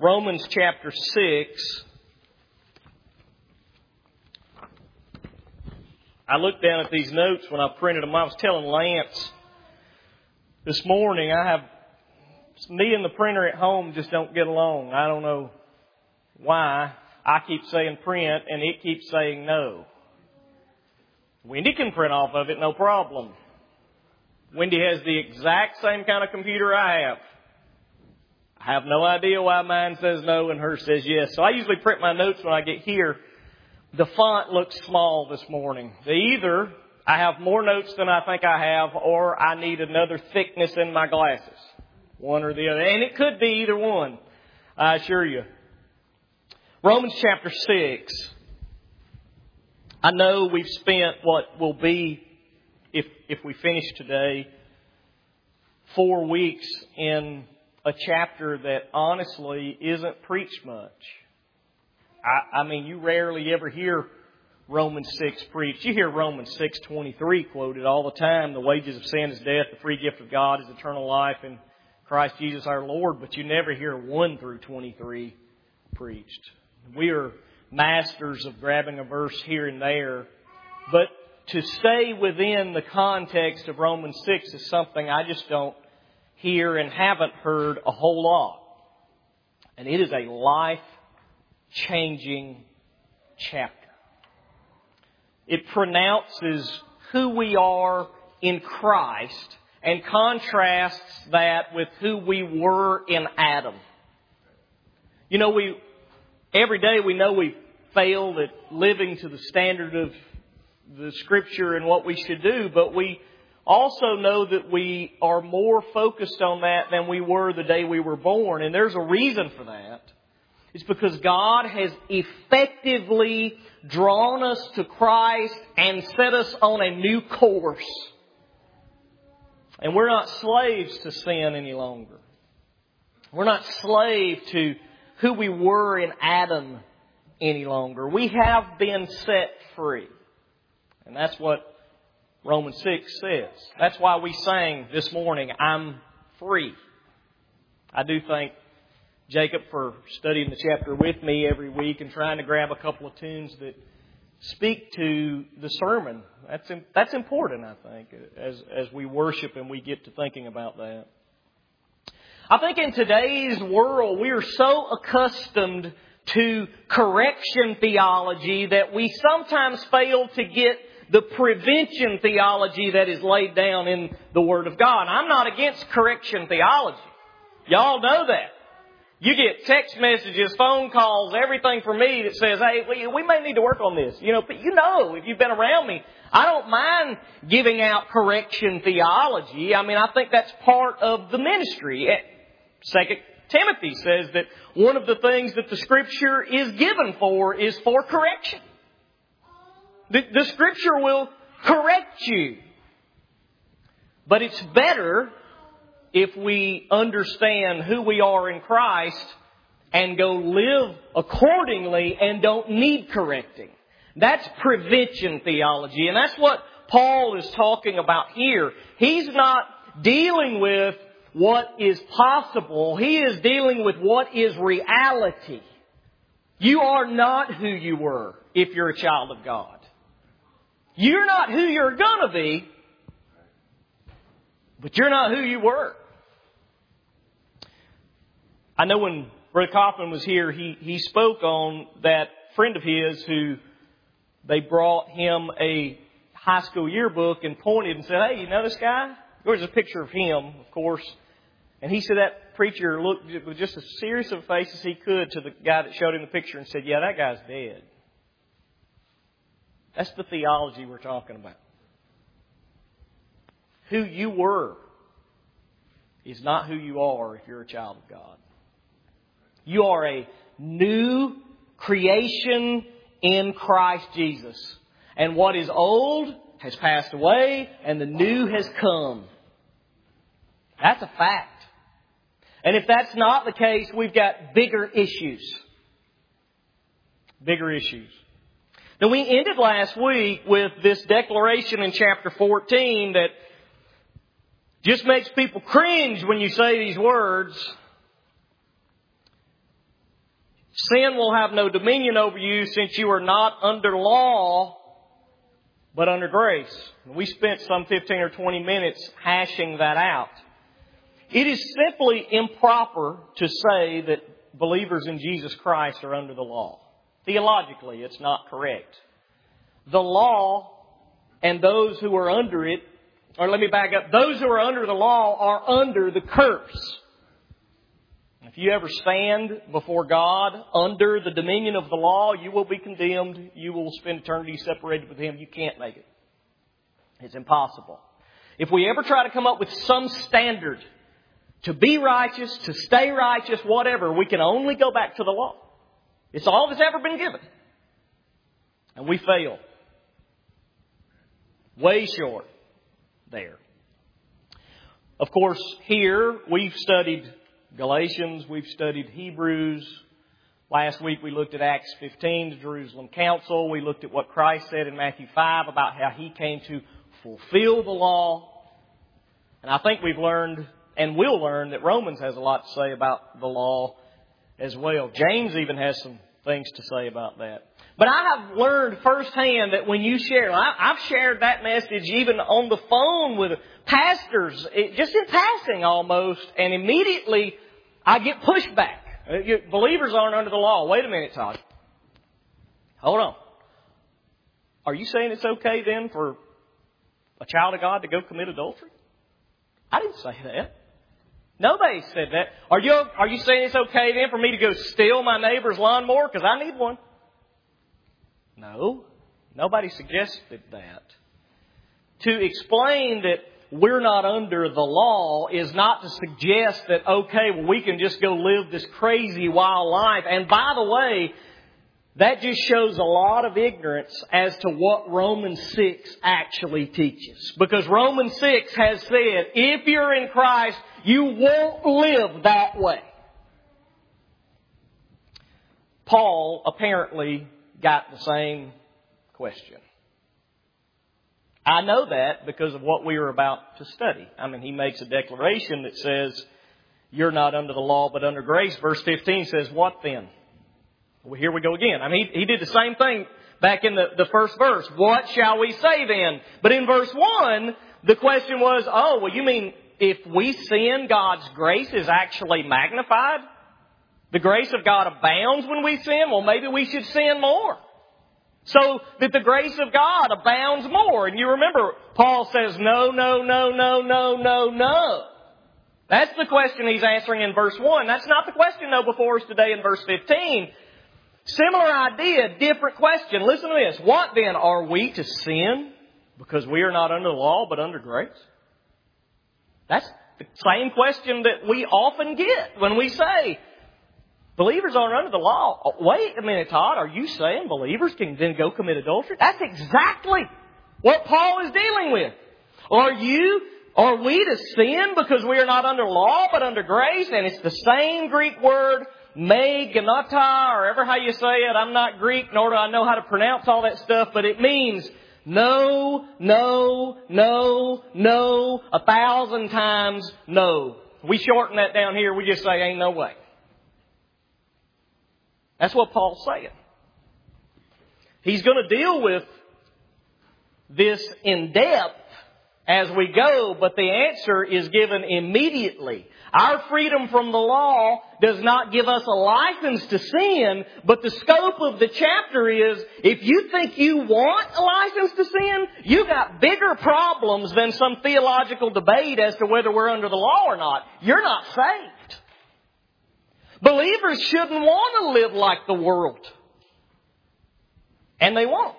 Romans chapter 6. I looked down at these notes when I printed them. I was telling Lance this morning, me and the printer at home just don't get along. I don't know why. I keep saying print and it keeps saying no. Wendy can print off of it, no problem. Wendy has the exact same kind of computer I have. I have no idea why mine says no and hers says yes. So I usually print my notes when I get here. The font looks small this morning. Either I have more notes than I think I have, or I need another thickness in my glasses. One or the other. And it could be either one, I assure you. Romans chapter 6. I know we've spent what will be, if we finish today, 4 weeks in a chapter that honestly isn't preached much. I mean, you rarely ever hear Romans 6 preached. You hear Romans 6:23 quoted all the time. The wages of sin is death. The free gift of God is eternal life in Christ Jesus our Lord. But you never hear 1 through 23 preached. We are masters of grabbing a verse here and there. But to stay within the context of Romans 6 is something I just don't hear and haven't heard a whole lot. And it is a life-changing chapter. It pronounces who we are in Christ and contrasts that with who we were in Adam. You know, every day we know we failed at living to the standard of the Scripture and what we should do, but we also know that we are more focused on that than we were the day we were born. And there's a reason for that. It's because God has effectively drawn us to Christ and set us on a new course. And we're not slaves to sin any longer. We're not slaves to who we were in Adam any longer. We have been set free. And that's what Romans 6 says. That's why we sang this morning, I'm free. I do thank Jacob for studying the chapter with me every week and trying to grab a couple of tunes that speak to the sermon. That's important, I think, as we worship and we get to thinking about that. I think in today's world, we are so accustomed to correction theology that we sometimes fail to get the prevention theology that is laid down in the Word of God. I'm not against correction theology. Y'all know that. You get text messages, phone calls, everything from me that says, hey, we may need to work on this. But if you've been around me, I don't mind giving out correction theology. I mean, I think that's part of the ministry. 2 Timothy says that one of the things that the Scripture is given for is for correction. The Scripture will correct you. But it's better if we understand who we are in Christ and go live accordingly and don't need correcting. That's prevention theology. And that's what Paul is talking about here. He's not dealing with what is possible. He is dealing with what is reality. You are not who you were if you're a child of God. You're not who you're going to be, but you're not who you were. I know when Brother Kaufman was here, he spoke on that friend of his who they brought him a high school yearbook and pointed and said, hey, you know this guy? There's a picture of him, of course. And he said that preacher looked with just as serious of a face as he could to the guy that showed him the picture and said, yeah, that guy's dead. That's the theology we're talking about. Who you were is not who you are if you're a child of God. You are a new creation in Christ Jesus. And what is old has passed away and the new has come. That's a fact. And if that's not the case, we've got bigger issues. Bigger issues. Now, we ended last week with this declaration in chapter 14 that just makes people cringe when you say these words. Sin will have no dominion over you since you are not under law, but under grace. We spent some 15 or 20 minutes hashing that out. It is simply improper to say that believers in Jesus Christ are under the law. Theologically, it's not correct. The law and those who are under it, or let me back up, those who are under the law are under the curse. If you ever stand before God under the dominion of the law, you will be condemned. You will spend eternity separated with Him. You can't make it. It's impossible. If we ever try to come up with some standard to be righteous, to stay righteous, whatever, we can only go back to the law. It's all that's ever been given. And we fail. Way short there. Of course, here we've studied Galatians, we've studied Hebrews. Last week we looked at Acts 15, the Jerusalem Council. We looked at what Christ said in Matthew 5 about how He came to fulfill the law. And I think we've learned and will learn that Romans has a lot to say about the law as well. James even has some things to say about that. But I have learned firsthand that when you share, I've shared that message even on the phone with pastors, just in passing almost, and immediately I get pushback. Believers aren't under the law. Wait a minute, Todd. Hold on. Are you saying it's okay then for a child of God to go commit adultery? I didn't say that. Nobody said that. Are you saying it's okay then for me to go steal my neighbor's lawnmower because I need one? No. Nobody suggested that. To explain that we're not under the law is not to suggest that, okay, well, we can just go live this crazy wild life. And by the way, that just shows a lot of ignorance as to what Romans 6 actually teaches. Because Romans 6 has said, if you're in Christ, you won't live that way. Paul apparently got the same question. I know that because of what we are about to study. I mean, he makes a declaration that says, you're not under the law but under grace. Verse 15 says, what then? Well, here we go again. I mean, he did the same thing back in the first verse. What shall we say then? But in verse 1, the question was, oh, well, you mean if we sin, God's grace is actually magnified? The grace of God abounds when we sin? Well, maybe we should sin more, so that the grace of God abounds more. And you remember, Paul says, no, no, no, no, no, no, no. That's the question he's answering in verse 1. That's not the question, though, before us today in verse 15. Similar idea, different question. Listen to this. What then? Are we to sin because we are not under the law but under grace? That's the same question that we often get when we say, believers aren't under the law. Oh, wait a minute, Todd. Are you saying believers can then go commit adultery? That's exactly what Paul is dealing with. Are we to sin because we are not under law but under grace? And it's the same Greek word, me genata, or ever how you say it. I'm not Greek, nor do I know how to pronounce all that stuff, but it means no, no, no, no, 1,000 times no. We shorten that down here. We just say, ain't no way. That's what Paul's saying. He's going to deal with this in depth as we go, but the answer is given immediately. Our freedom from the law does not give us a license to sin, but the scope of the chapter is, if you think you want a license to sin, you got bigger problems than some theological debate as to whether we're under the law or not. You're not saved. Believers shouldn't want to live like the world. And they won't.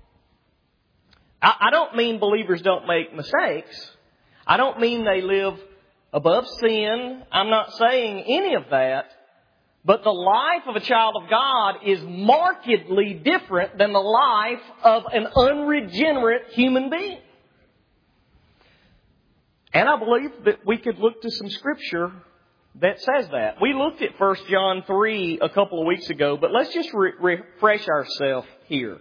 I don't mean believers don't make mistakes. I don't mean they live above sin. I'm not saying any of that. But the life of a child of God is markedly different than the life of an unregenerate human being. And I believe that we could look to some scripture that says that. We looked at 1 John 3 a couple of weeks ago, but let's just refresh ourselves here.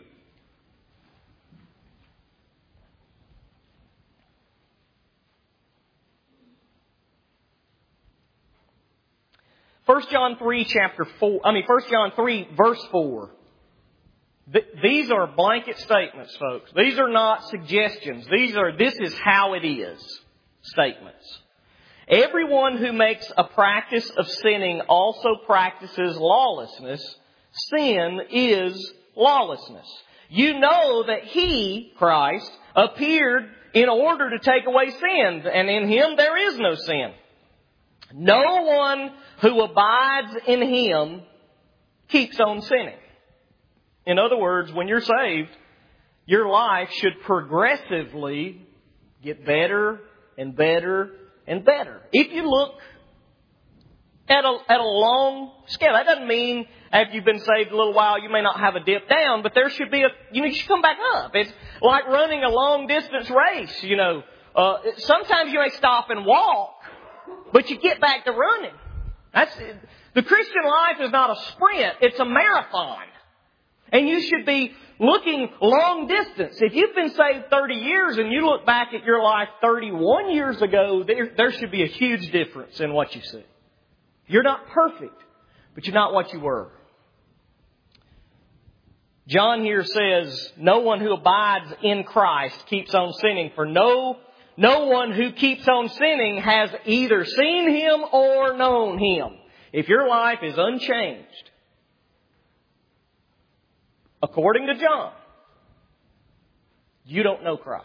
1 John 3 verse 4. These are blanket statements, folks. These are not suggestions. This is how it is statements. Everyone who makes a practice of sinning also practices lawlessness. Sin is lawlessness. You know that He, Christ, appeared in order to take away sins, and in Him there is no sin. No one who abides in Him keeps on sinning. In other words, when you're saved, your life should progressively get better and better and better. If you look at a long scale, that doesn't mean after you've been saved a little while you may not have a dip down, but there should be you should come back up. It's like running a long distance race. Sometimes you may stop and walk, but you get back to running. The Christian life is not a sprint; it's a marathon. And you should be looking long distance. If you've been saved 30 years and you look back at your life 31 years ago, there should be a huge difference in what you see. You're not perfect, but you're not what you were. John here says, no one who abides in Christ keeps on sinning, for no one who keeps on sinning has either seen Him or known Him. If your life is unchanged, according to John, you don't know Christ.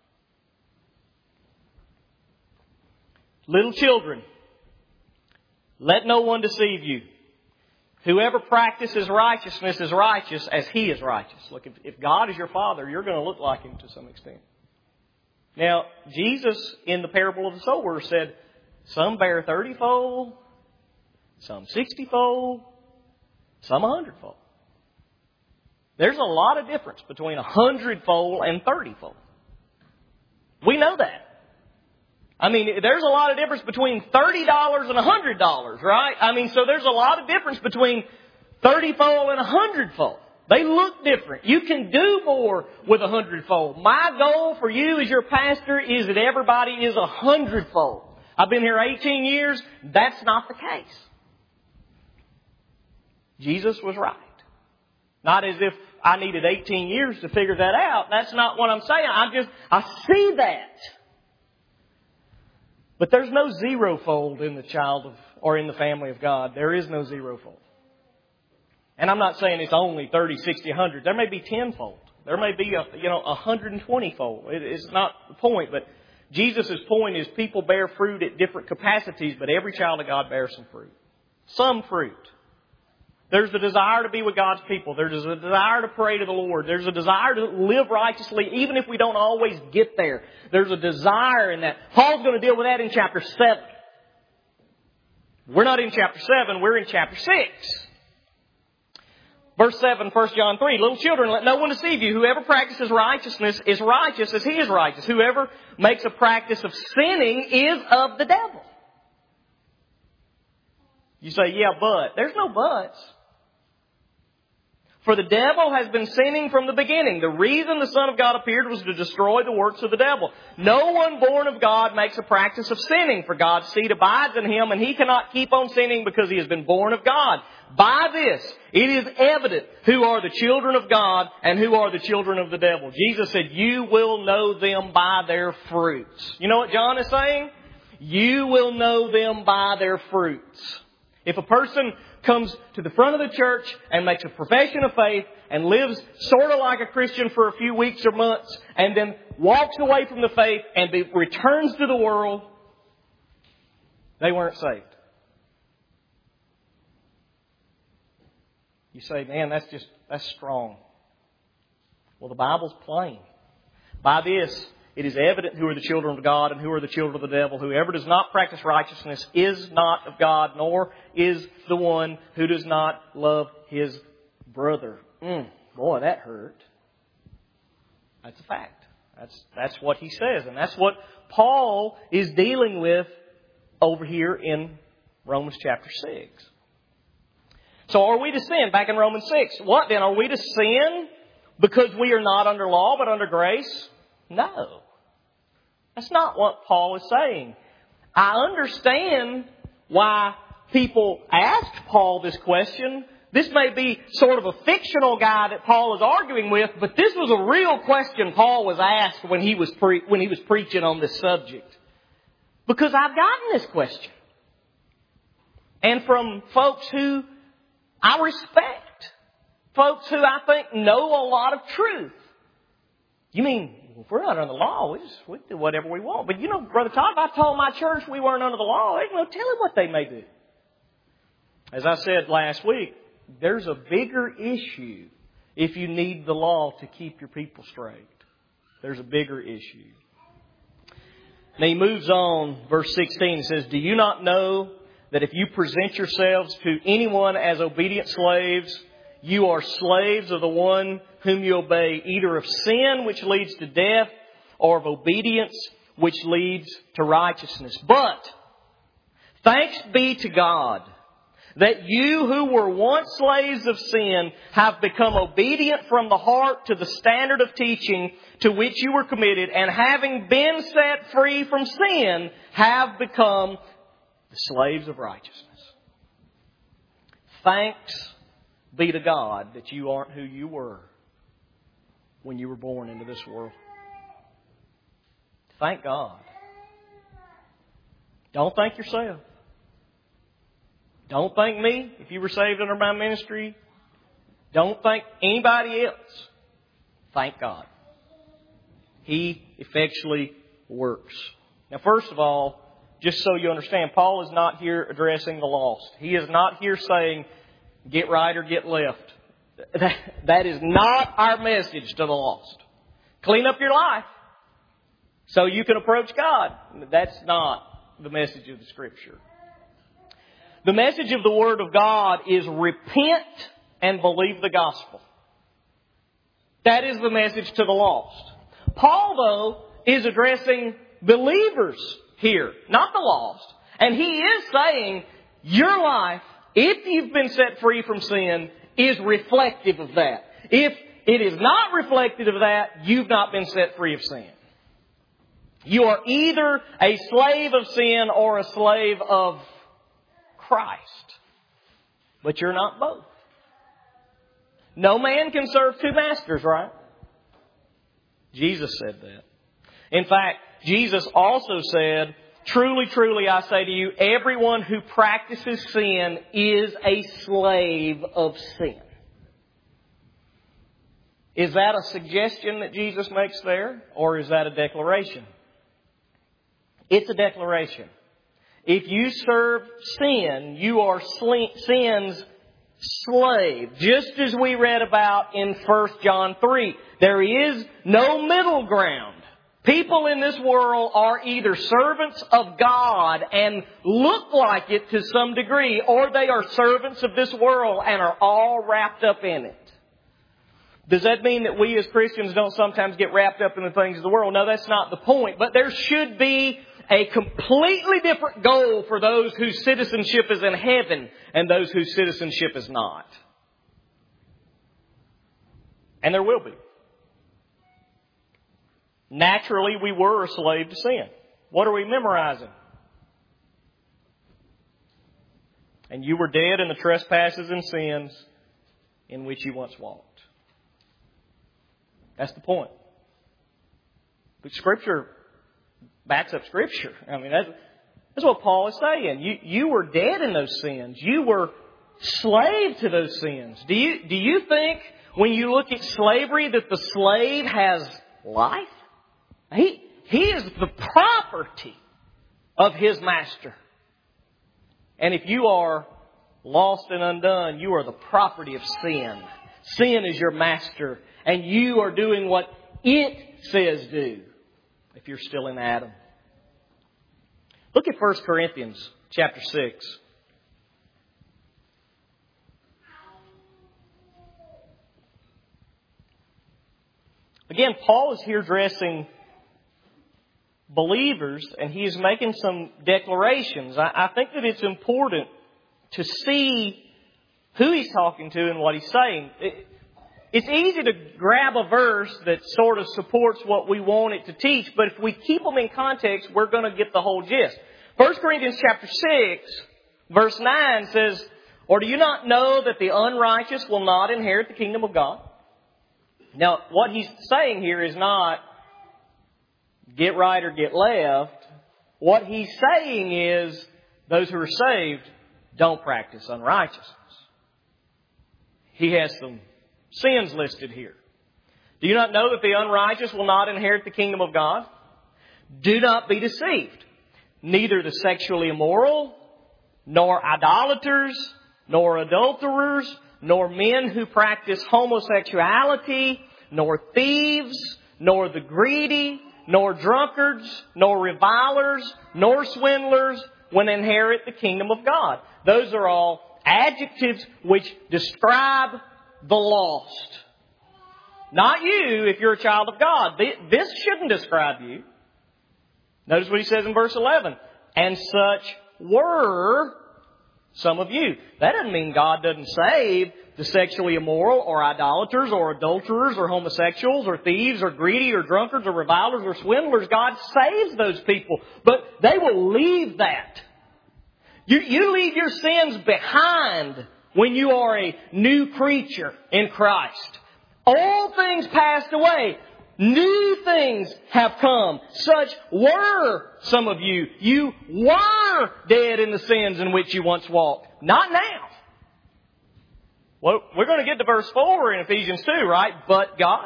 Little children, let no one deceive you. Whoever practices righteousness is righteous as He is righteous. Look, if God is your Father, you're going to look like Him to some extent. Now, Jesus, in the parable of the sower, said, some bear 30-fold, some 60-fold, some 100-fold. There's a lot of difference between 100-fold and 30-fold. We know that. There's a lot of difference between $30 and $100, right? So there's a lot of difference between 30-fold and 100-fold. They look different. You can do more with 100-fold. My goal for you as your pastor is that everybody is 100-fold. I've been here 18 years. That's not the case. Jesus was right. Not as if I needed 18 years to figure that out. That's not what I'm saying. I see that. But there's no zero-fold in the in the family of God. There is no zero-fold. And I'm not saying it's only 30, 60, 100. There may be 10-fold. There may be 120-fold. It's not the point. But Jesus' point is people bear fruit at different capacities, but every child of God bears some fruit. Some fruit. There's a desire to be with God's people. There's a desire to pray to the Lord. There's a desire to live righteously, even if we don't always get there. There's a desire in that. Paul's going to deal with that in chapter 7. We're not in chapter 7. We're in chapter 6. Verse 7, 1 John 3. Little children, let no one deceive you. Whoever practices righteousness is righteous as He is righteous. Whoever makes a practice of sinning is of the devil. You say, yeah, but. There's no buts. For the devil has been sinning from the beginning. The reason the Son of God appeared was to destroy the works of the devil. No one born of God makes a practice of sinning, for God's seed abides in him, and he cannot keep on sinning because he has been born of God. By this, it is evident who are the children of God and who are the children of the devil. Jesus said, you will know them by their fruits. You know what John is saying? You will know them by their fruits. If a person comes to the front of the church and makes a profession of faith and lives sort of like a Christian for a few weeks or months and then walks away from the faith and returns to the world, they weren't saved. You say, man, that's strong. Well, the Bible's plain. By this, it is evident who are the children of God and who are the children of the devil. Whoever does not practice righteousness is not of God, nor is the one who does not love his brother. Boy, that hurt. That's a fact. That's what he says. And that's what Paul is dealing with over here in Romans chapter 6. So are we to sin? Back in Romans 6. What then? Are we to sin because we are not under law but under grace? No. That's not what Paul is saying. I understand why people asked Paul this question. This may be sort of a fictional guy that Paul is arguing with, but this was a real question Paul was asked when he was preaching on this subject. Because I've gotten this question. And from folks who I respect. Folks who I think know a lot of truth. You mean, if we're not under the law, we do whatever we want. But you know, Brother Todd, if I told my church we weren't under the law, they're going to tell him what they may do. As I said last week, there's a bigger issue if you need the law to keep your people straight. There's a bigger issue. Now he moves on, verse 16, says, do you not know that if you present yourselves to anyone as obedient slaves, you are slaves of the one whom you obey, either of sin, which leads to death, or of obedience, which leads to righteousness. But thanks be to God that you who were once slaves of sin have become obedient from the heart to the standard of teaching to which you were committed, and having been set free from sin, have become the slaves of righteousness. Thanks be to God that you aren't who you were when you were born into this world. Thank God. Don't thank yourself. Don't thank me if you were saved under my ministry. Don't thank anybody else. Thank God. He effectually works. Now, first of all, just so you understand, Paul is not here addressing the lost. He is not here saying, get right or get left. That is not our message to the lost. Clean up your life so you can approach God. That's not the message of the Scripture. The message of the Word of God is repent and believe the gospel. That is the message to the lost. Paul, though, is addressing believers here, not the lost. And he is saying your life, if you've been set free from sin, is reflective of that. If it is not reflective of that, you've not been set free of sin. You are either a slave of sin or a slave of Christ. But you're not both. No man can serve two masters, right? Jesus said that. In fact, Jesus also said, truly, truly, I say to you, everyone who practices sin is a slave of sin. Is that a suggestion that Jesus makes there, or is that a declaration? It's a declaration. If you serve sin, you are sin's slave. Just as we read about in 1 John 3. There is no middle ground. People in this world are either servants of God and look like it to some degree, or they are servants of this world and are all wrapped up in it. Does that mean that we as Christians don't sometimes get wrapped up in the things of the world? No, that's not the point. But there should be a completely different goal for those whose citizenship is in heaven and those whose citizenship is not. And there will be. Naturally, we were a slave to sin. What are we memorizing? And you were dead in the trespasses and sins in which you once walked. That's the point. But Scripture backs up Scripture. I mean, that's what Paul is saying. You were dead in those sins. You were slave to those sins. Do you think when you look at slavery that the slave has life? He is the property of his master. And if you are lost and undone, you are the property of sin. Sin is your master. And you are doing what it says do if you're still in Adam. Look at 1 Corinthians chapter 6. Again, Paul is here addressing believers, and he is making some declarations. I think that it's important to see who he's talking to and what he's saying. It's easy to grab a verse that sort of supports what we want it to teach, but if we keep them in context, we're going to get the whole gist. 1 Corinthians chapter 6, Verse 9 says, or do you not know that the unrighteous will not inherit the kingdom of God? Now, what he's saying here is not get right or get left. What he's saying is those who are saved don't practice unrighteousness. He has some sins listed here. Do you not know that the unrighteous will not inherit the kingdom of God? Do not be deceived. Neither the sexually immoral, nor idolaters, nor adulterers, nor men who practice homosexuality, nor thieves, nor the greedy, nor drunkards, nor revilers, nor swindlers will inherit the kingdom of God. Those are all adjectives which describe the lost. Not you if you're a child of God. This shouldn't describe you. Notice what he says in verse 11. And such were some of you. That doesn't mean God doesn't save the sexually immoral or idolaters or adulterers or homosexuals or thieves or greedy or drunkards or revilers or swindlers. God saves those people. But they will leave that. You leave your sins behind when you are a new creature in Christ. All things passed away. New things have come. Such were some of you. You were dead in the sins in which you once walked. Not now. Well, we're going to get to verse 4 in Ephesians 2, right? But God.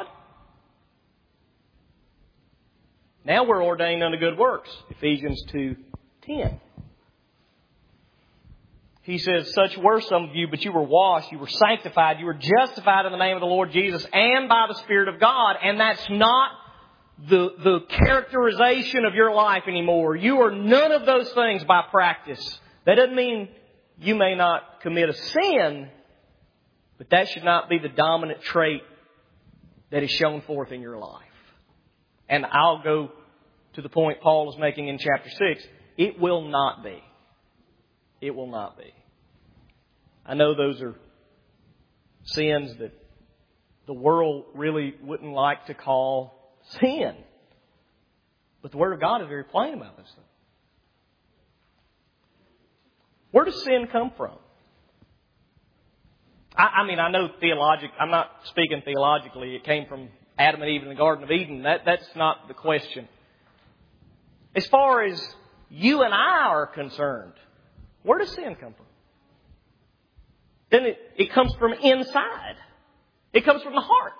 Now we're ordained unto good works. Ephesians 2:10. He says, such were some of you, but you were washed, you were sanctified, you were justified in the name of the Lord Jesus and by the Spirit of God. And that's not the characterization of your life anymore. You are none of those things by practice. That doesn't mean you may not commit a sin, but that should not be the dominant trait that is shown forth in your life. And I'll go to the point Paul is making in chapter 6. It will not be. It will not be. I know those are sins that the world really wouldn't like to call sin. But the Word of God is very plain about this thing. Where does sin come from? I know I'm not speaking theologically. It came from Adam and Eve in the Garden of Eden. That's not the question. As far as you and I are concerned, where does sin come from? Then it comes from inside. It comes from the heart.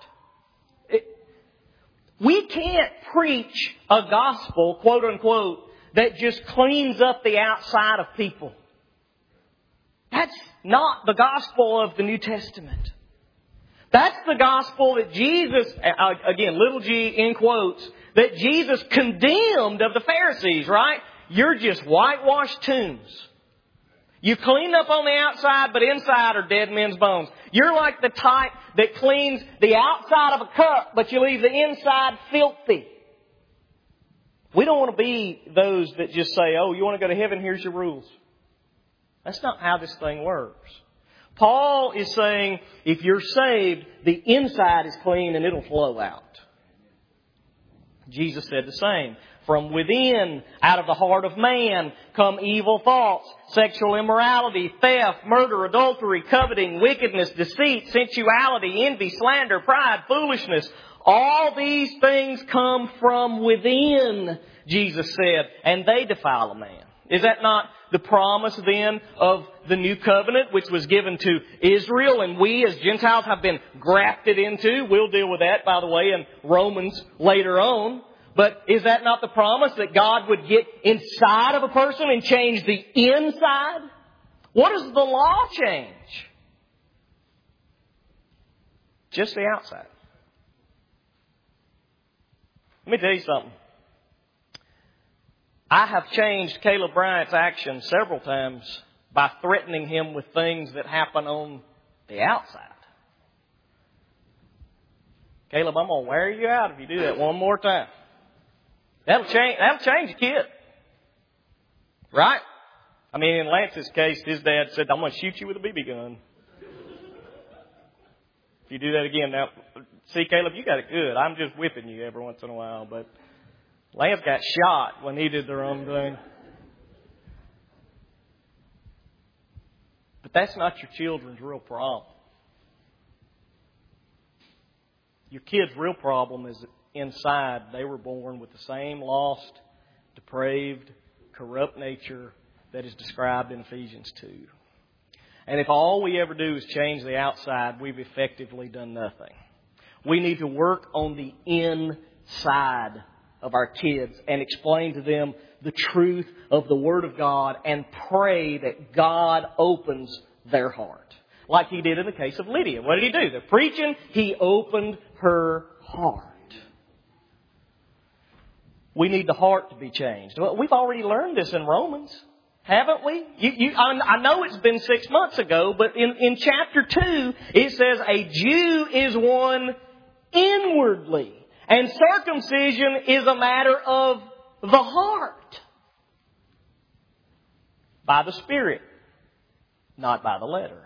We can't preach a gospel, quote unquote, that just cleans up the outside of people. That's not the gospel of the New Testament. That's the gospel that Jesus, again, little g in quotes, that Jesus condemned of the Pharisees, right? You're just whitewashed tombs. You clean up on the outside, but inside are dead men's bones. You're like the type that cleans the outside of a cup, but you leave the inside filthy. We don't want to be those that just say, oh, you want to go to heaven? Here's your rules. That's not how this thing works. Paul is saying, if you're saved, the inside is clean and it'll flow out. Jesus said the same. From within, out of the heart of man, come evil thoughts, sexual immorality, theft, murder, adultery, coveting, wickedness, deceit, sensuality, envy, slander, pride, foolishness. All these things come from within, Jesus said, and they defile a man. Is that not the promise then of the new covenant which was given to Israel and we as Gentiles have been grafted into? We'll deal with that, by the way, in Romans later on. But is that not the promise that God would get inside of a person and change the inside? What does the law change? Just the outside. Let me tell you something. I have changed Caleb Bryant's actions several times by threatening him with things that happen on the outside. Caleb, I'm going to wear you out if you do that one more time. That'll change a kid. Right? I mean, in Lance's case, his dad said, I'm going to shoot you with a BB gun. If you do that again. Now, see, Caleb, you got it good. I'm just whipping you every once in a while. But Lance got shot when he did the wrong thing. But that's not your children's real problem. Your kid's real problem is that inside they were born with the same lost, depraved, corrupt nature that is described in Ephesians 2. And if all we ever do is change the outside, we've effectively done nothing. We need to work on the inside of our kids and explain to them the truth of the Word of God and pray that God opens their heart. Like He did in the case of Lydia. What did He do? The preaching, He opened her heart. We need the heart to be changed. Well, we've already learned this in Romans. Haven't we? I know it's been 6 months ago, but in chapter 2, it says a Jew is one inwardly. And circumcision is a matter of the heart. By the Spirit, not by the letter.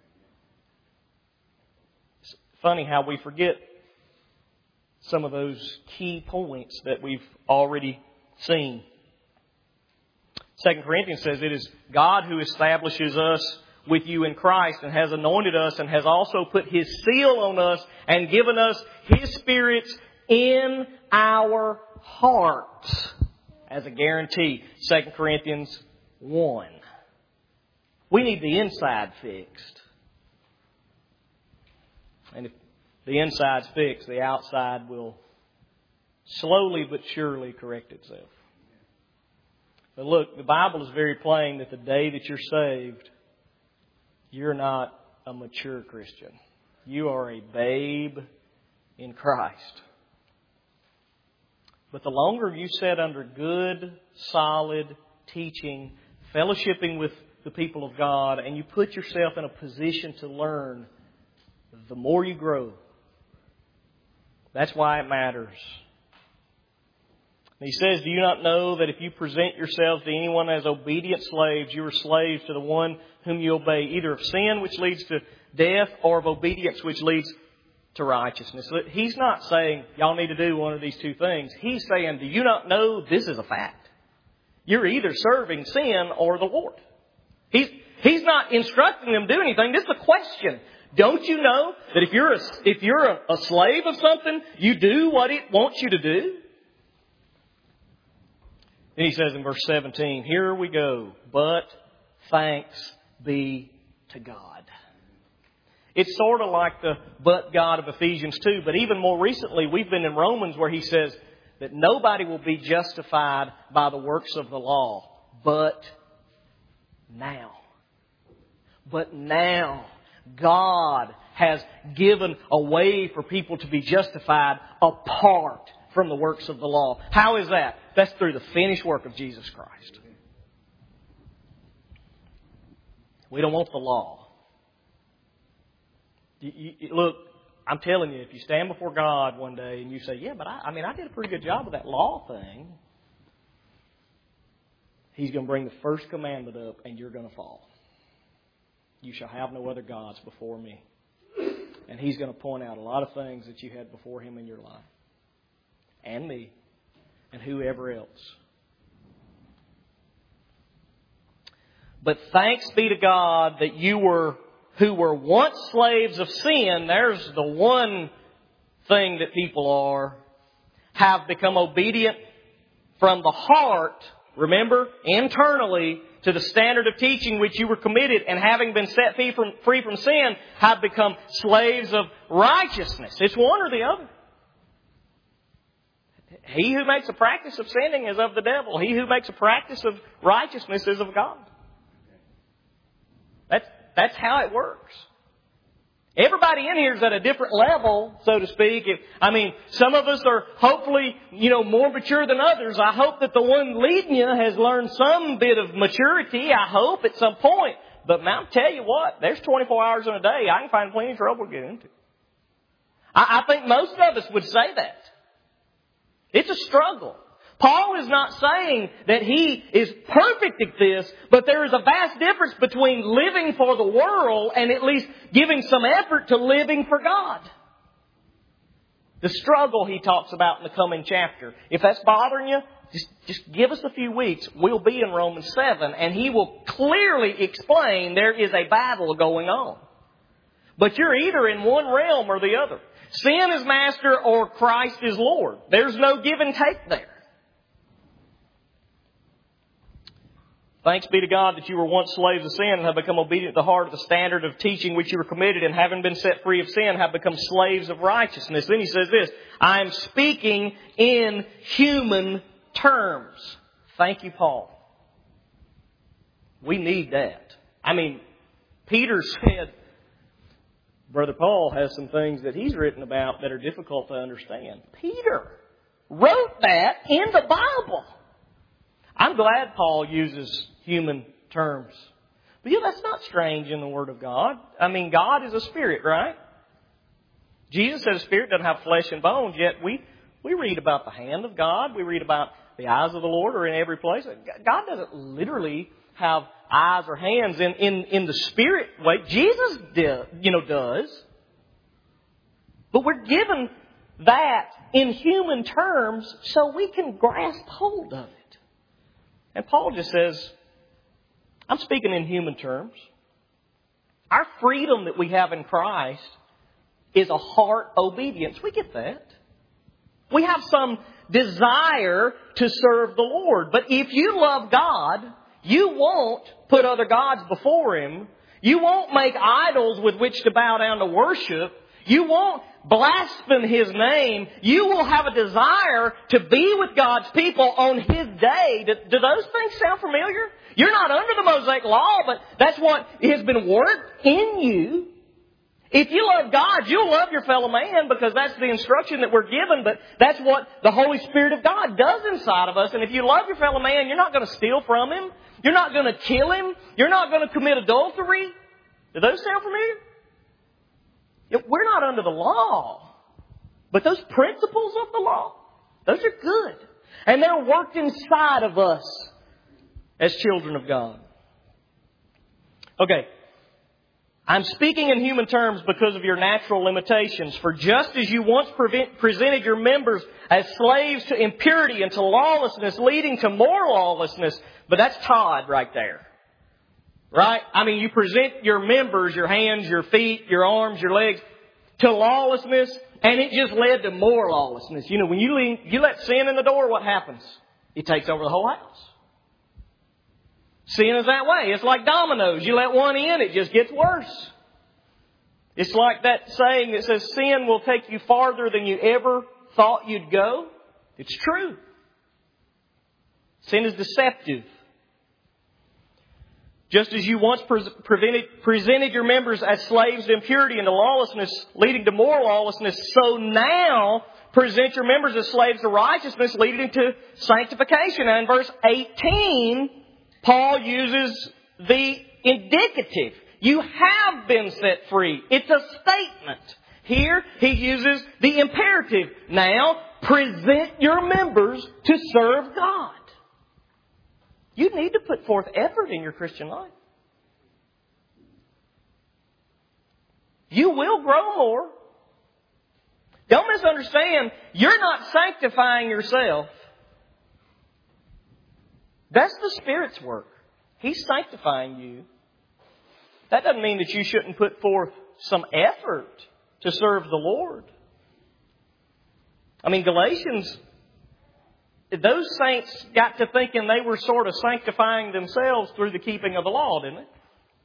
It's funny how we forget some of those key points that we've already seen. 2 Corinthians says it is God who establishes us with you in Christ and has anointed us and has also put His seal on us and given us His Spirit in our hearts as a guarantee. 2 Corinthians 1. We need the inside fixed. And if the inside's fixed, the outside will slowly but surely correct itself. But look, the Bible is very plain that the day that you're saved, you're not a mature Christian. You are a babe in Christ. But the longer you sit under good, solid teaching, fellowshipping with the people of God, and you put yourself in a position to learn, the more you grow. That's why it matters. He says, do you not know that if you present yourselves to anyone as obedient slaves, you are slaves to the one whom you obey, either of sin, which leads to death, or of obedience, which leads to righteousness. He's not saying, y'all need to do one of these two things. He's saying, do you not know this is a fact? You're either serving sin or the Lord. He's not instructing them to do anything. This is a question. Don't you know that if you're a slave of something, you do what it wants you to do? Then he says in verse 17, here we go, but thanks be to God. It's sort of like the but God of Ephesians 2, but even more recently we've been in Romans where he says that nobody will be justified by the works of the law, but now. But now God has given a way for people to be justified apart from the works of the law. How is that? That's through the finished work of Jesus Christ. We don't want the law. Look, I'm telling you, if you stand before God one day and you say, yeah, but I did a pretty good job of that law thing, He's going to bring the first commandment up and you're going to fall. You shall have no other gods before me. And He's going to point out a lot of things that you had before Him in your life. And me. And whoever else. But thanks be to God that you who were once slaves of sin, there's the one thing that people are, have become obedient from the heart, remember, internally, to the standard of teaching which you were committed, and having been set free from sin, have become slaves of righteousness. It's one or the other. He who makes a practice of sinning is of the devil. He who makes a practice of righteousness is of God. That's how it works. Everybody in here is at a different level, so to speak. Some of us are hopefully, more mature than others. I hope that the one leading you has learned some bit of maturity. I hope at some point. But I'll tell you what, there's 24 hours in a day. I can find plenty of trouble to get into. I think most of us would say that. It's a struggle. Paul is not saying that he is perfect at this, but there is a vast difference between living for the world and at least giving some effort to living for God. The struggle he talks about in the coming chapter. If that's bothering you, just give us a few weeks. We'll be in Romans 7, and he will clearly explain there is a battle going on. But you're either in one realm or the other. Sin is master or Christ is Lord. There's no give and take there. Thanks be to God that you were once slaves of sin and have become obedient to the heart of the standard of teaching which you were committed, and having been set free of sin have become slaves of righteousness. Then he says this, I am speaking in human terms. Thank you, Paul. We need that. I mean, Peter said, Brother Paul has some things that he's written about that are difficult to understand. Peter wrote that in the Bible. I'm glad Paul uses human terms. But that's not strange in the Word of God. I mean, God is a spirit, right? Jesus said a spirit doesn't have flesh and bones, yet we read about the hand of God. We read about the eyes of the Lord are in every place. God doesn't literally have eyes or hands in the spirit way. Jesus does. But we're given that in human terms so we can grasp hold of it. And Paul just says, I'm speaking in human terms. Our freedom that we have in Christ is a heart obedience. We get that. We have some desire to serve the Lord. But if you love God, you won't put other gods before Him. You won't make idols with which to bow down to worship. You won't blaspheme His name. You will have a desire to be with God's people on His day. Do those things sound familiar? You're not under the Mosaic Law, but that's what has been worked in you. If you love God, you'll love your fellow man because that's the instruction that we're given, but that's what the Holy Spirit of God does inside of us. And if you love your fellow man, you're not going to steal from him. You're not going to kill him. You're not going to commit adultery. Do those sound familiar? We're not under the law. But those principles of the law, those are good. And they're worked inside of us as children of God. Okay. I'm speaking in human terms because of your natural limitations. For just as you once presented your members as slaves to impurity and to lawlessness, leading to more lawlessness. But that's Todd right there. Right? I mean, you present your members, your hands, your feet, your arms, your legs, to lawlessness, and it just led to more lawlessness. You know, when you let sin in the door, what happens? It takes over the whole house. Sin is that way. It's like dominoes. You let one in, it just gets worse. It's like that saying that says sin will take you farther than you ever thought you'd go. It's true. Sin is deceptive. Just as you once presented your members as slaves to impurity and to lawlessness, leading to more lawlessness, so now present your members as slaves to righteousness, leading to sanctification. And in verse 18, Paul uses the indicative. You have been set free. It's a statement. Here, he uses the imperative. Now, present your members to serve God. You need to put forth effort in your Christian life. You will grow more. Don't misunderstand. You're not sanctifying yourself. That's the Spirit's work. He's sanctifying you. That doesn't mean that you shouldn't put forth some effort to serve the Lord. I mean, Galatians, those saints got to thinking they were sort of sanctifying themselves through the keeping of the law, didn't they?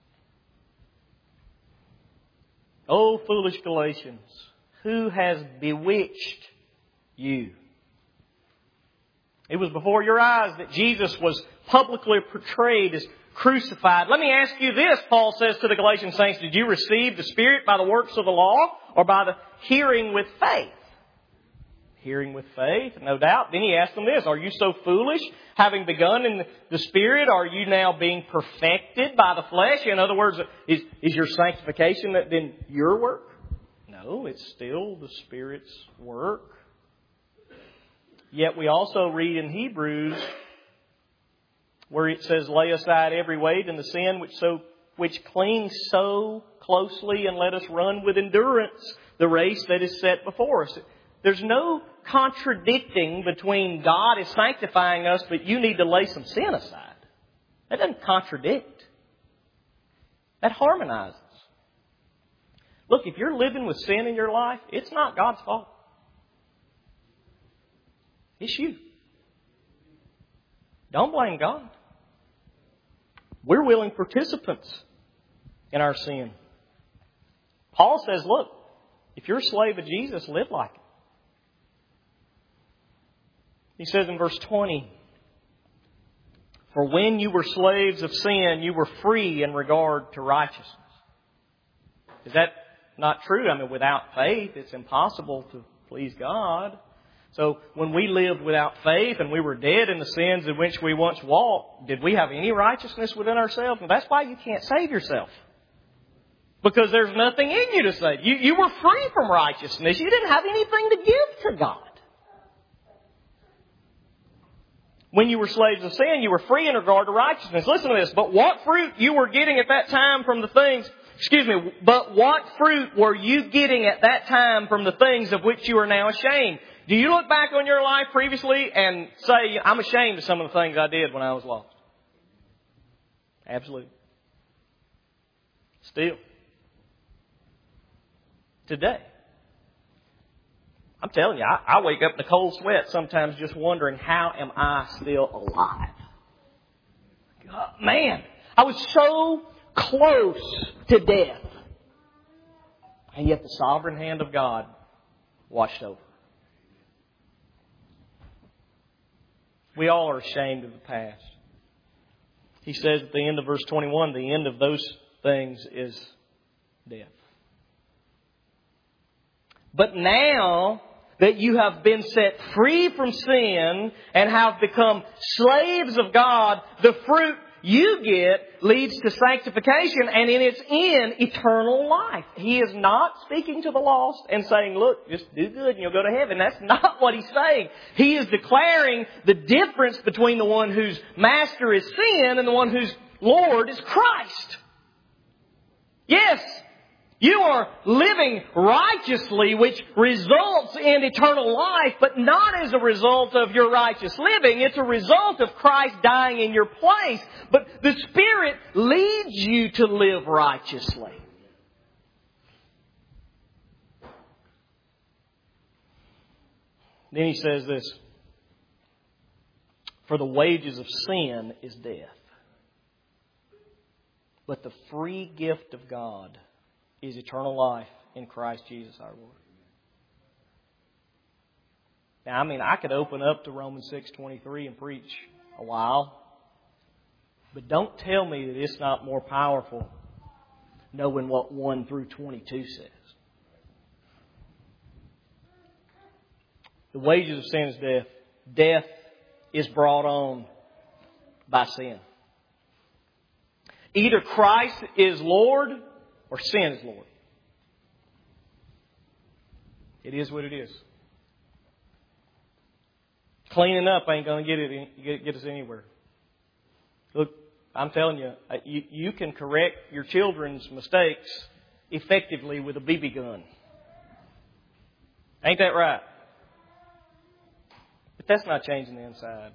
Oh, foolish Galatians, who has bewitched you? It was before your eyes that Jesus was publicly portrayed as crucified. Let me ask you this, Paul says to the Galatian saints, did you receive the Spirit by the works of the law or by the hearing with faith? Hearing with faith, no doubt. Then he asked them this, are you so foolish, having begun in the Spirit, are you now being perfected by the flesh? In other words, is your sanctification then your work? No, it's still the Spirit's work. Yet we also read in Hebrews where it says, lay aside every weight and the sin which clings so closely, and let us run with endurance the race that is set before us. There's no contradicting between God is sanctifying us, but you need to lay some sin aside. That doesn't contradict. That harmonizes. Look, if you're living with sin in your life, it's not God's fault. It's you. Don't blame God. We're willing participants in our sin. Paul says, look, if you're a slave of Jesus, live like it. He says in verse 20, for when you were slaves of sin, you were free in regard to righteousness. Is that not true? I mean, without faith, it's impossible to please God. So when we lived without faith and we were dead in the sins in which we once walked, did we have any righteousness within ourselves? And that's why you can't save yourself. Because there's nothing in you to save. You were free from righteousness. You didn't have anything to give to God. When you were slaves of sin, you were free in regard to righteousness. Listen to this. But what fruit you were getting at that time from the things... But what fruit were you getting at that time from the things of which you are now ashamed? Do you look back on your life previously and say, I'm ashamed of some of the things I did when I was lost? Absolutely. Still. Today. I'm telling you, I wake up in a cold sweat sometimes just wondering, how am I still alive? God, man, I was so close to death. And yet the sovereign hand of God watched over. We all are ashamed of the past. He says at the end of verse 21, the end of those things is death. But now that you have been set free from sin and have become slaves of God, the fruit you get leads to sanctification, and in its end, eternal life. He is not speaking to the lost and saying, look, just do good and you'll go to heaven. That's not what he's saying. He is declaring the difference between the one whose master is sin and the one whose Lord is Christ. Yes, you are living righteously, which results in eternal life, but not as a result of your righteous living. It's a result of Christ dying in your place. But the Spirit leads you to live righteously. Then he says this, for the wages of sin is death, but the free gift of God is eternal life in Christ Jesus our Lord. Now, I mean, I could open up to Romans 6:23 and preach a while. But don't tell me that it's not more powerful knowing what 1 through 22 says. The wages of sin is death. Death is brought on by sin. Either Christ is Lord or sin is Lord. It is what it is. Cleaning up ain't going to get us anywhere. Look, I'm telling you, you can correct your children's mistakes effectively with a BB gun. Ain't that right? But that's not changing the inside.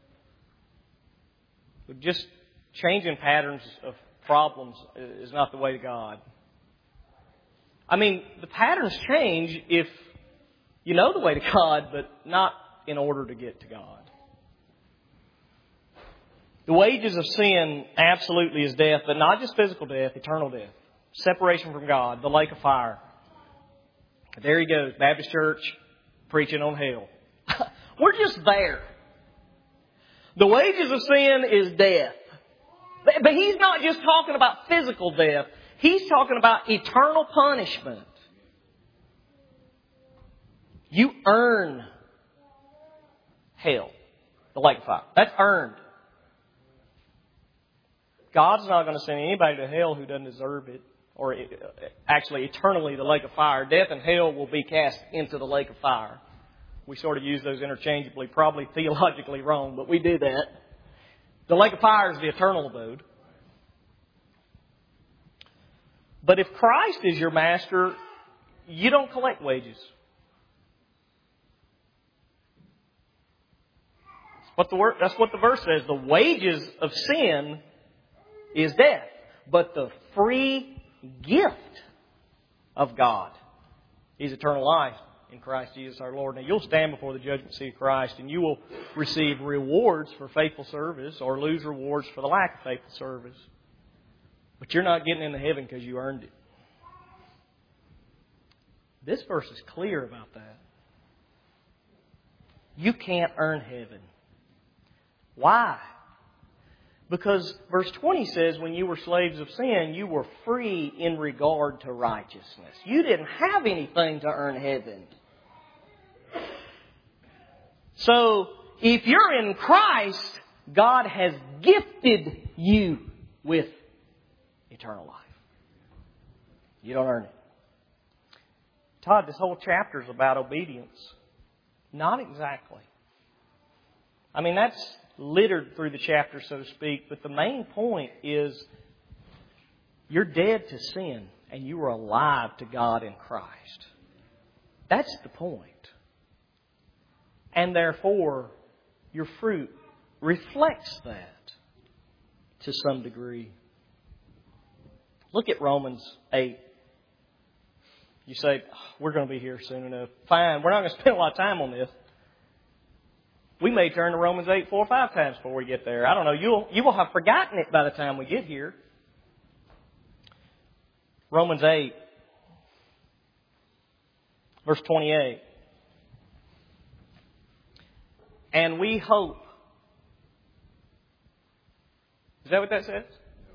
But just changing patterns of problems is not the way to God. I mean, the patterns change if you know the way to God, but not in order to get to God. The wages of sin absolutely is death, but not just physical death, eternal death. Separation from God, the lake of fire. There he goes, Baptist Church, preaching on hell. We're just there. The wages of sin is death. But he's not just talking about physical death. He's talking about eternal punishment. You earn hell, the lake of fire. That's earned. God's not going to send anybody to hell who doesn't deserve it. Or actually, eternally, the lake of fire. Death and hell will be cast into the lake of fire. We sort of use those interchangeably, probably theologically wrong, but we do that. The lake of fire is the eternal abode. But if Christ is your master, you don't collect wages. That's what the verse says. The wages of sin is death. But the free gift of God is eternal life in Christ Jesus our Lord. Now you'll stand before the judgment seat of Christ and you will receive rewards for faithful service or lose rewards for the lack of faithful service. But you're not getting into heaven because you earned it. This verse is clear about that. You can't earn heaven. Why? Because verse 20 says when you were slaves of sin, you were free in regard to righteousness. You didn't have anything to earn heaven. So, if you're in Christ, God has gifted you with eternal life. You don't earn it. Todd, this whole chapter is about obedience. Not exactly. I mean, that's littered through the chapter, so to speak, but the main point is you're dead to sin and you are alive to God in Christ. That's the point. And therefore, your fruit reflects that to some degree. Look at Romans 8. You say, we're going to be here soon enough. Fine, we're not going to spend a lot of time on this. We may turn to Romans 8 4 or 5 times before we get there. I don't know. You will have forgotten it by the time we get here. Romans 8, verse 28. And we hope. Is that what that says?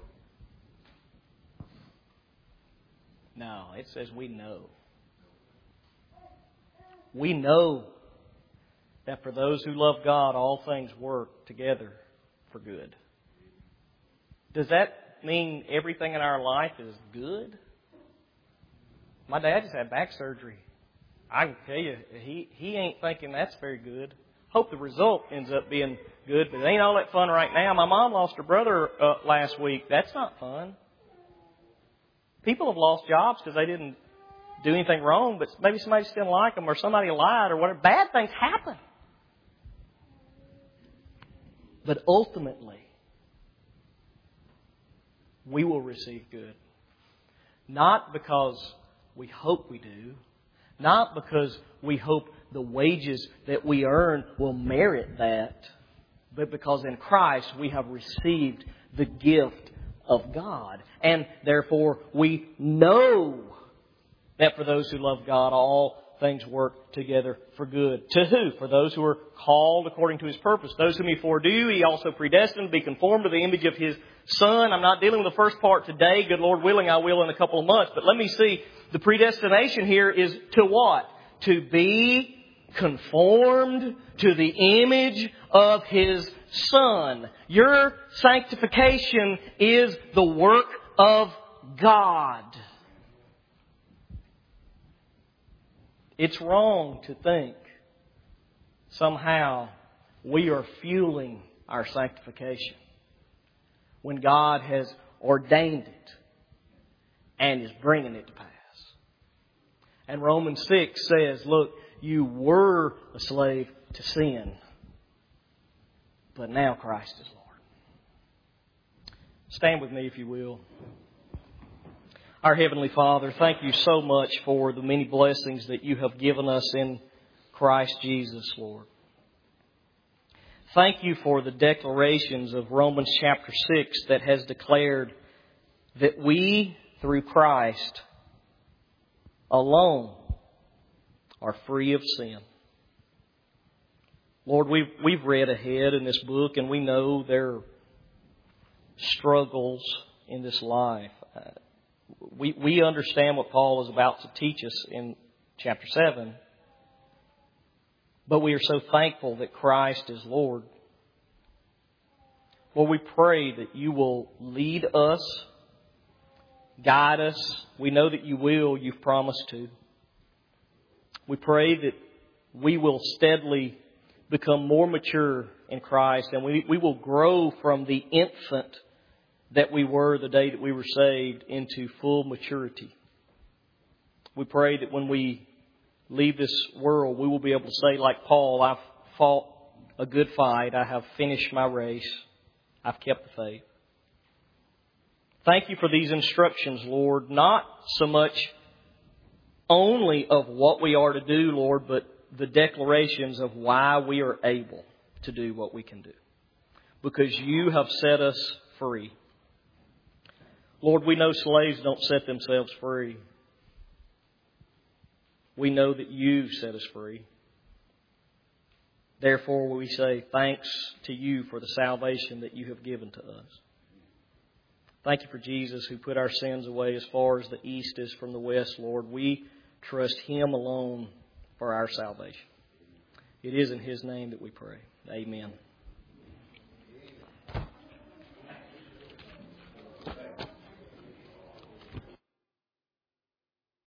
No, it says we know. We know that for those who love God, all things work together for good. Does that mean everything in our life is good? My dad just had back surgery. I can tell you, he ain't thinking that's very good. Hope the result ends up being good, but it ain't all that fun right now. My mom lost her brother last week. That's not fun. People have lost jobs because they didn't do anything wrong, but maybe somebody just didn't like them or somebody lied or whatever. Bad things happen. But ultimately, we will receive good. Not because we hope we do. Not because we hope the wages that we earn will merit that. But because in Christ we have received the gift of God. And therefore we know that for those who love God, all things work together for good. To who? For those who are called according to His purpose. Those whom He foreknew, He also predestined to be conformed to the image of His Son. I'm not dealing with the first part today. Good Lord willing, I will in a couple of months. But let me see. The predestination here is to what? To be conformed to the image of His Son. Your sanctification is the work of God. It's wrong to think somehow we are fueling our sanctification when God has ordained it and is bringing it to pass. And Romans 6 says, look, you were a slave to sin, but now Christ is Lord. Stand with me if you will. Our Heavenly Father, thank you so much for the many blessings that you have given us in Christ Jesus, Lord. Thank you for the declarations of Romans chapter 6 that has declared that we, through Christ alone, are free of sin. Lord, we've read ahead in this book and we know there are struggles in this life. We understand what Paul is about to teach us in chapter 7. But we are so thankful that Christ is Lord. Lord, we pray that you will lead us, guide us. We know that you will. You've promised to. We pray that we will steadily become more mature in Christ and we will grow from the infant that we were the day that we were saved into full maturity. We pray that when we leave this world, we will be able to say like Paul, I've fought a good fight. I have finished my race. I've kept the faith. Thank you for these instructions, Lord, not so much only of what we are to do, Lord, but the declarations of why we are able to do what we can do. Because you have set us free. Lord, we know slaves don't set themselves free. We know that you set us free. Therefore, we say thanks to you for the salvation that you have given to us. Thank you for Jesus who put our sins away as far as the east is from the west, Lord. We trust Him alone for our salvation. It is in His name that we pray. Amen.